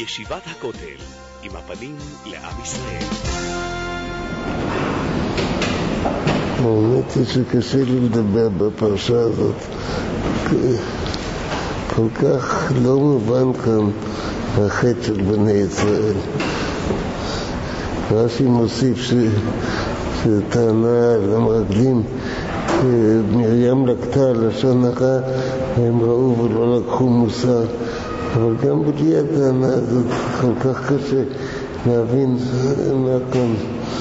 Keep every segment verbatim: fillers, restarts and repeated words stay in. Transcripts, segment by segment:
ישיבת הכותל, עם הפנים לעם ישראל. האמת היא שקשה לי לדבר בפרשה הזאת. כל כך לא מובן כאן החטא של בני ישראל. רש"י מוסיף ש... שטענה למרגלים מרים לקטה לשון הרע, הם ראו ולא לקחו מוסר. אבל גם בלי הטענה הזאת כל כך קשה להבין מה כאן.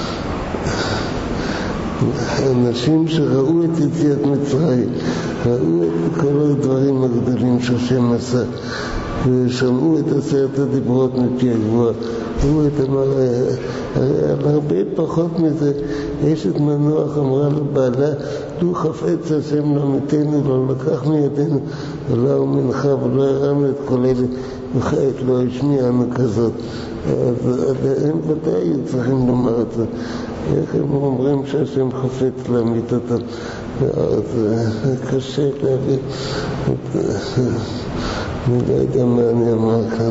אנשים שראו את יציאת מצרים, ראו את כל הדברים הגדולים שהשם עשה, ושמעו את עשרת הדיברות מפי הגבוה, ראו את המראה. על הרבה פחות מזה, אשת מנוח אמרה לבעלה, לו חפץ השם לא מתנו, לא לקח מידינו, ולא הוא מנחה ולא הרמנו את כל אלה, וכעת לא השמיענו כזאת. אז הם ודאי היו צריכים לומר את זה. איך הם אומרים שהשם חפץ להמית אותם? אז קשה להבין. אני לא יודע מה אני אמר כאן.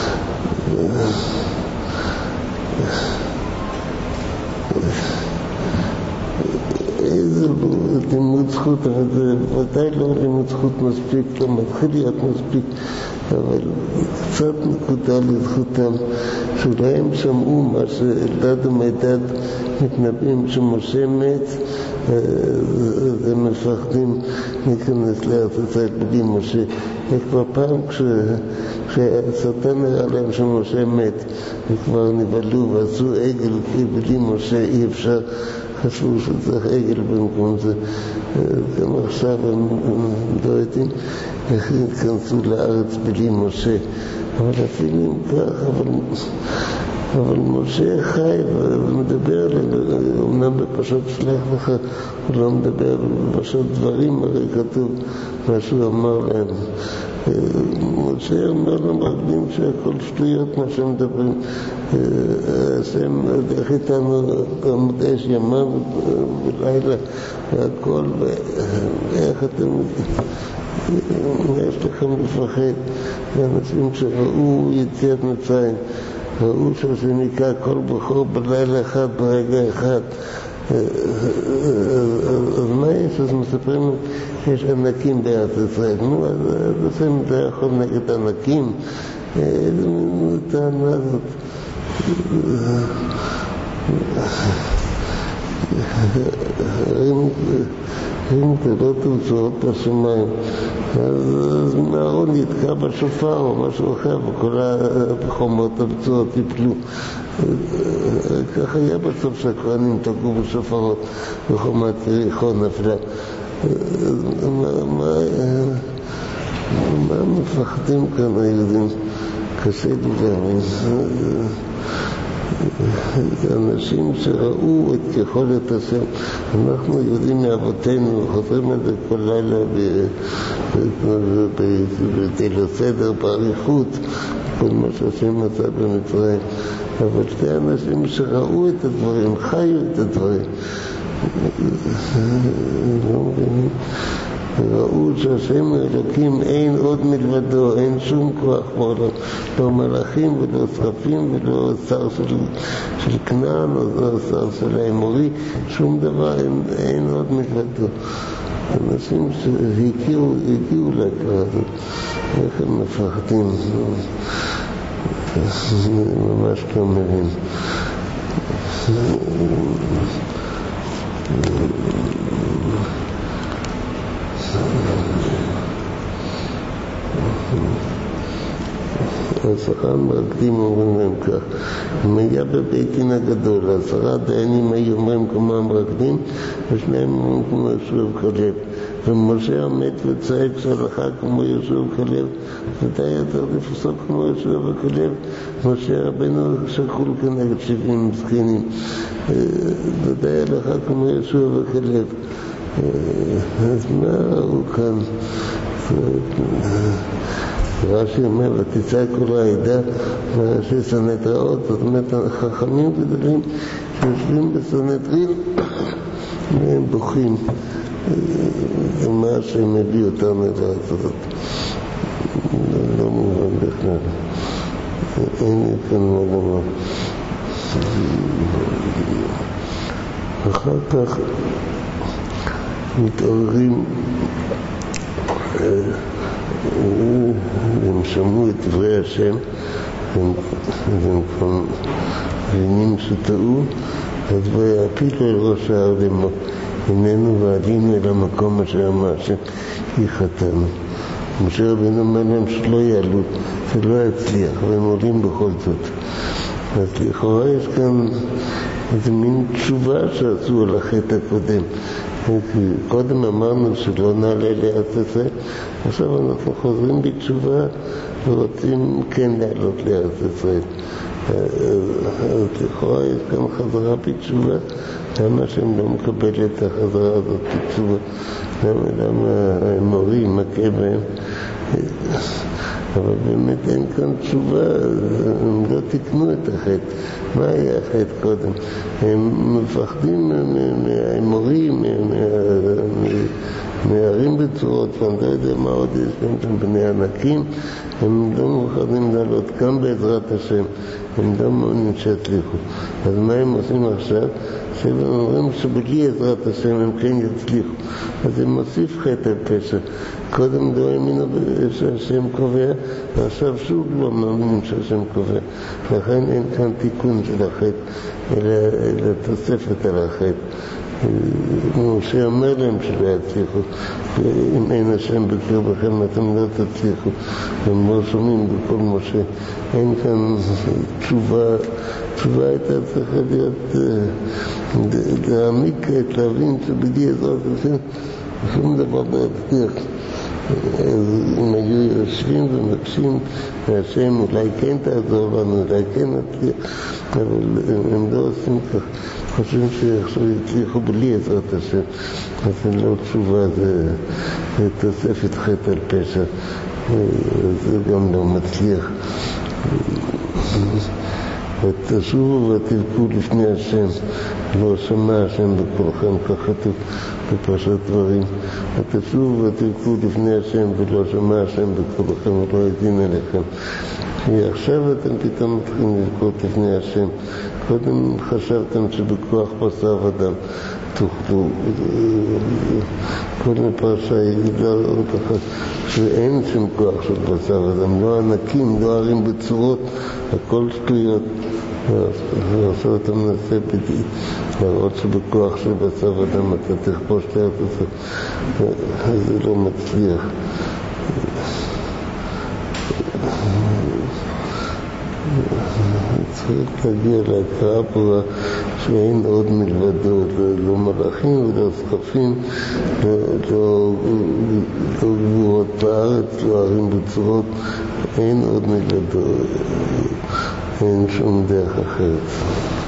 איזה לימוד זכות, אבל זה ודאי לא לימוד זכות מספיק, לא מתחיל להיות מספיק, אבל קצת נקודה לזכותם, שאולי הם שמעו מה שאלדד ומדד מתנבאים שמשה מת, אז הם מפחדים להיכנס לארץ ישראל בלי משה. וכבר פעם כשהשטן נראה להם שמשה מת, וכבר נבלו ועשו עגל, כי בלי משה אי אפשר, חשבו שצריך עגל במקום זה. גם עכשיו הם לא יודעים איך יכנסו לארץ בלי משה. אבל אפילו אם כך, אבל, אבל משה חי ומדבר, אומנם בפרשת שלח לך, הוא לא מדבר בפרשת דברים, הרי כתוב מה שהוא אמר להם. משה אומר למרגלים שהכל שטויות מה שמדברים. השם הולך איתנו עמוד אש ימם ולילה והכל, ואיך אתם, יש לכם לפחד? ואנשים שראו יציאת מצרים, ראו שהשם ניקה כל בחור בלילה אחד ברגע אחד. אז מה יש? אז מספרים שיש ענקים בארץ ישראל. נו, אז השם זה יכול נגד ענקים. איזה מין טענה הזאת. אם גדולות וצורות בשמיים, אז מהארון יתקע בשופר או משהו אחר, וכל החומות הבצורות יפלו. כך היה בסוף שהכהנים תקעו בשופרות וחומת יריחו נפלה. מה מפחדים כאן היהודים? קשה לי להבין. אנשים שראו את יכולת השם, אנחנו יודעים מאבותינו, חוזרים את זה כל לילה בתל הסדר, באריכות, כל מה שהשם עשה במצרים. אבל שתי אנשים שראו את הדברים, חיו את הדברים, לא מבינים, ראו שהשם האלוקים אין עוד מלבדו, אין שום כוח בעולם, לא מלאכים ולא שרפים ולא שר של, של כנען או לא שר של האמורי, שום דבר, אין, אין עוד מלבדו. אנשים שהגיעו הגיעו להכרה הזאת, איך הם מפחדים, ממש לא מבין. עשרה מרגלים אומרים להם כך, אם היה בבית דין הגדול, עשרה דיינים היו אומרים כמו המרגלים, ושניהם אומרים כמו יהושע וכלב, ומשה עומד וצועק שהלכה כמו יהושע וכלב, ודאי היה צריך לפסוק כמו יהושע וכלב. משה רבנו שקול כנגד שבעים זקנים, ודאי הלכה כמו יהושע וכלב. אז מה ראו כאן? רש"י אומר, ותצא כל העדה מראשי סנהדריות, זאת אומרת, החכמים גדולים שיושבים בסנהדרין והם בוכים מה שהם הביא אותם לארץ הזאת. לא מובן בכלל. אין לי כאן מה לומר. אחר כך מתעוררים, הם שמעו את דברי השם, והם כבר מבינים שטעו, אז ויעפילו אל ראש ההר לאמור, הננו ועלינו אל המקום אשר אמר שיחתנו. משה רבינו אומר להם שלא יעלו, זה לא יצליח, והם עולים בכל זאת. אז לכאורה יש כאן איזה מין תשובה שעשו על החטא הקודם. קודם אמרנו שלא נעלה לארץ ישראל, עכשיו אנחנו חוזרים בתשובה ורוצים כן לעלות לארץ ישראל. אז לכאורה יש כאן חזרה בתשובה, למה שהם לא מקבל את החזרה הזאת בתשובה? למה המורים מכה בהם? אבל באמת אין כאן תשובה, הם לא תקנו את החטא. מה היה החטא קודם? הם מפחדים מהאמורים, מהערים בצורות, ואני לא יודע מה עוד יש להם שם בני ענקים, הם לא מוכנים לעלות כאן בעזרת השם, הם לא מאמינים שיצליחו. אז מה הם עושים עכשיו? שהם אומרים שבלי עזרת השם הם כן יצליחו. אז הם מוסיף חטא על פשע. קודם לא האמינו שהשם קובע, ועכשיו שוב לא מאמינים שהשם קובע. לכן אין כאן תיקון של החטא, אלא, אלא תוספת על החטא. משה אומר להם שלא יצליחו, אם אין השם בקרבכם אתם לא תצליחו. הם לא שומעים בכל משה. אין כאן תשובה, תשובה הייתה צריכה להיות להעמיק, להבין שבלי עזרת השם שום דבר לא יצליח. אם היו יושבים ומקשים מהשם, אולי כן תעזור לנו, אולי כן נצליח, אבל הם לא עושים כך. חושבים שעכשיו יצליחו בלי עזרת השם, אז זה לא תשובה, זה תוספת חטא על פשע, זה גם לא מצליח. ותשובו ותבכו לפני השם, לא שמע השם בקולכם, כך כתוב בפרשת דברים. ותשובו ותבכו לפני השם ולא שמע השם בקולכם ולא האזין אליכם. כי עכשיו אתם פתאום מתחילים לבכות לפני השם. קודם חשבתם שבכוח בשר ודם תוכלו. קודם פרשה יגידה שאין שום כוח של בשר ודם, לא ענקים, לא ערים בצורות, הכל שטויות. ועכשיו אתה מנסה בדיוק להראות שבכוח של בשר ודם אתה תכבוש את הארץ הזאת, זה לא מצליח. צריך להגיע להכרה פה שאין עוד מלבדו, לא מלאכים ולא סחפים, לא גבורות בארץ, לא ערים בצורות, אין עוד מלבדו, אין שום דרך אחרת.